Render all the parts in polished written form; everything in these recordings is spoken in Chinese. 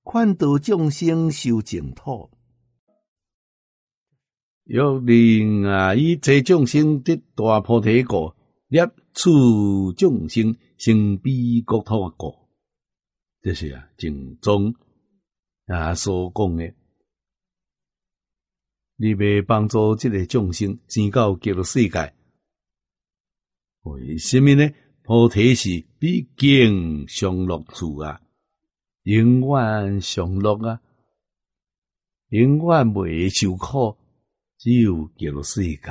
劝导众生修净土。欲令以济众生得大菩提果，摄取众生成彼国土果。这是净宗所讲的。你要帮助这个众生生到极乐世界，为什么呢？菩提是毕竟常乐处永远常乐永远袂受苦，只有极乐世界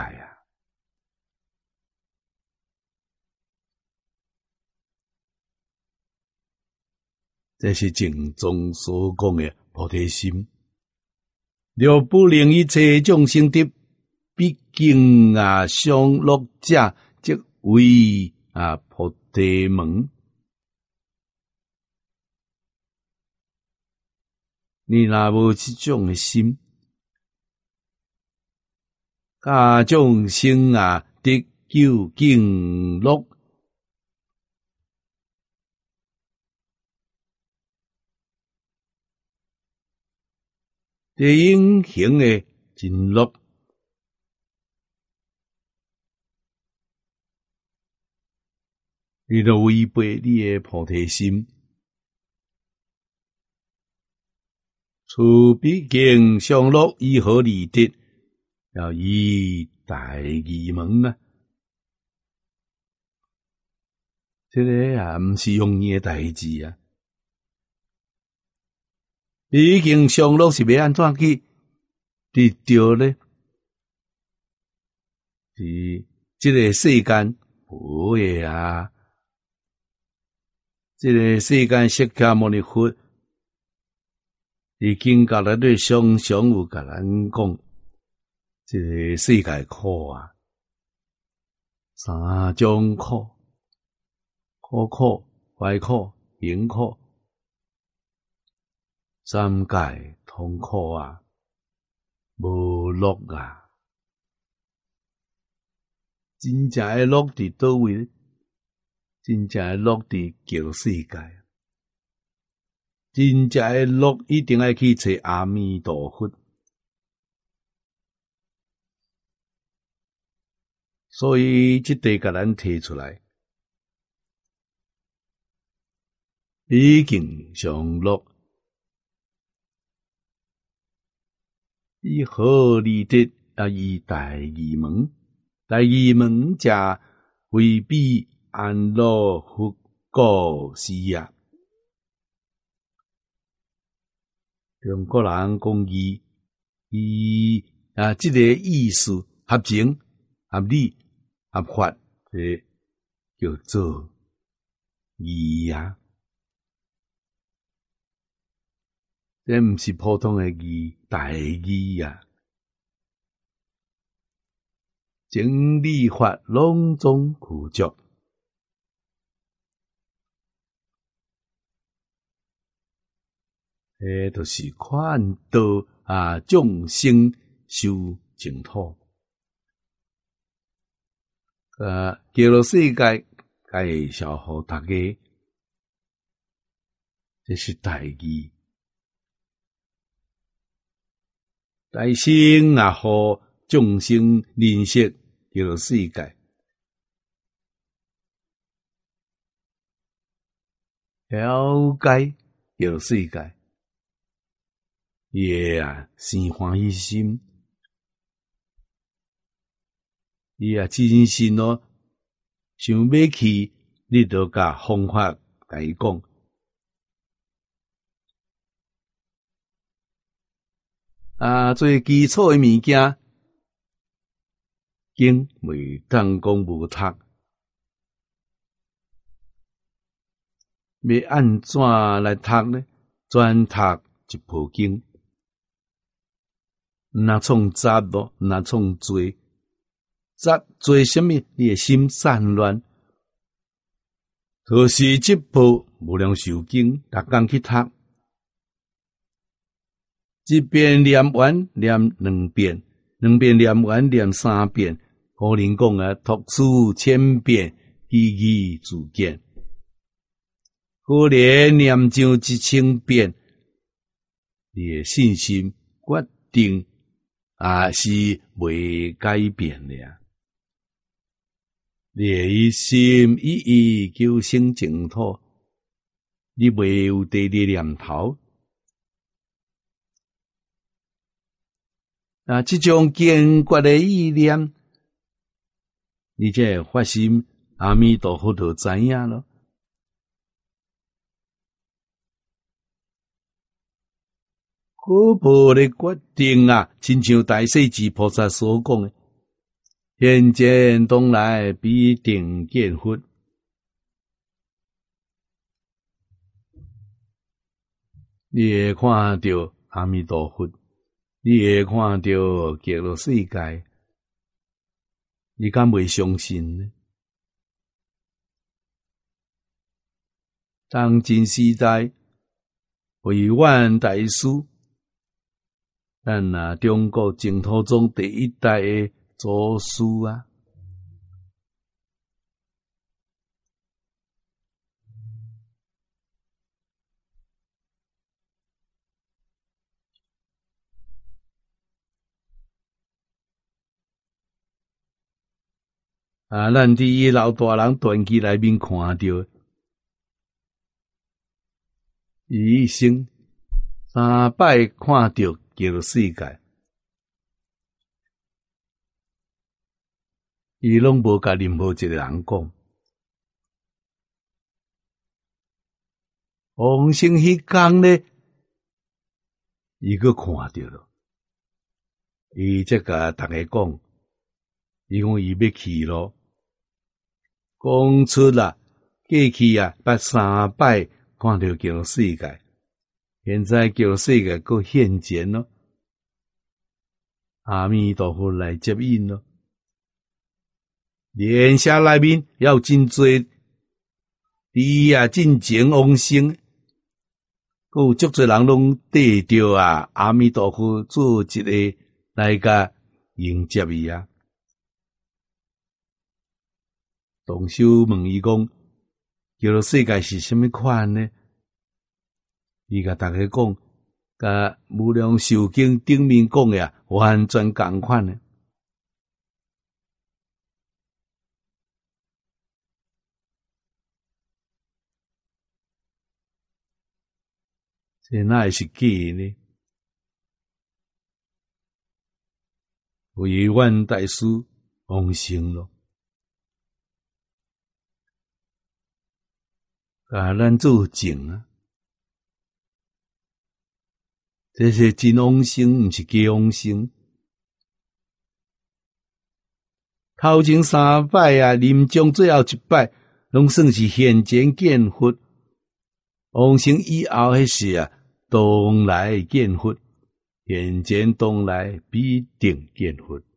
这是净宗所讲的菩提心。若不令一切众生得毕竟常乐者，即为菩提门。你若无这种的心，众生得究竟乐，得永恒的真乐。你若违背你的菩提心，处毕竟常乐以何利得？要以大义门这个不是容易的代志毕竟常乐是要安怎去得到呢？是这个世间无的这个世间释迦牟尼佛已经甲咱对常常有甲咱讲，这个世界苦三种苦：苦苦、坏苦、行苦，三界痛苦无乐真正的乐伫倒位？真正的乐伫极乐世界。真正的乐一定要去找阿弥陀佛。所以这块甲咱提出来，毕竟常乐以何利得？以大义门。大义门者，为彼安乐佛故事中国人讲义，这个意思合情、合理、合法，这叫做义这不是普通的义，大义情理法拢总具足。就是劝导众生修净土。极乐世界介绍互大家，这是大义。大乘互众生认识极乐世界，了解极乐世界。伊会生欢喜心，伊真心想要去，你就甲方法甲伊讲。最基础的物件，经袂当讲无读，要安怎来读呢？专读一部经。若创杂咯，若创做杂做什么？你的心散乱，就是这部无量寿经，逐工去读，一遍念完念两遍，两遍念完念三遍。古人讲读书千遍，句句自见。古人念上1000遍， 你的信心决定是袂改变的啊。你的一心一意求生净土，你袂有第二念头。这种坚决的意念，你才会发心阿弥陀佛就知影咯。果报的决定亲像大势至菩萨所讲的，现前当来必定见佛。你会看到阿弥陀佛，你会看到极乐世界，你敢袂相信呢？当今时代，慧远大师，咱中国净土宗第一代的祖师啊。咱伫伊老大人传记内面看到，伊一生3摆看到极乐世界，伊拢无甲任何一个人讲。王生迄天呢，伊阁看到了，伊则甲大家讲，伊讲伊要去咯。讲出过去捌3摆看到极乐世界，现在极乐世界佫现前咯，阿弥陀佛来接引咯。莲社内面也有真侪真前往生，佫有足侪人拢缀着阿弥陀佛做一个来甲迎接伊啊。同修问伊讲，极乐世界是什么款呢？伊甲大家讲，甲无量寿经顶面讲的完全同款的。这哪会是假呢？慧远大师往生咯。咱做证啊，这是真往生，毋是假往生。头前3摆临终最后1摆，拢算是现前见佛。往生以后迄是当来见佛，现前当来必定见佛。